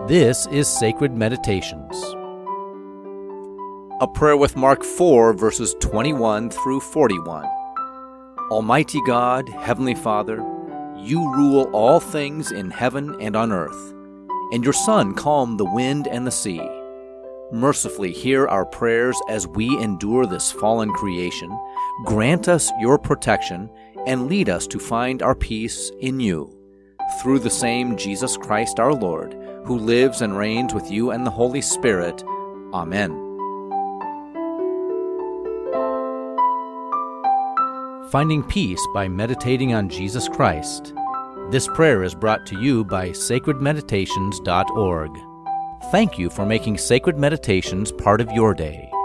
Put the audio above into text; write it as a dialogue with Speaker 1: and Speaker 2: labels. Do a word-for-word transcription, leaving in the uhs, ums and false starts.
Speaker 1: This is Sacred Meditations.
Speaker 2: A prayer with Mark four, verses twenty-one through forty-one. Almighty God, Heavenly Father, you rule all things in heaven and on earth, and your Son calmed the wind and the sea. Mercifully hear our prayers as we endure this fallen creation. Grant us your protection and lead us to find our peace in you. Through the same Jesus Christ our Lord, who lives and reigns with you and the Holy Spirit. Amen.
Speaker 1: Finding peace by meditating on Jesus Christ. This prayer is brought to you by sacred meditations dot org. Thank you for making Sacred Meditations part of your day.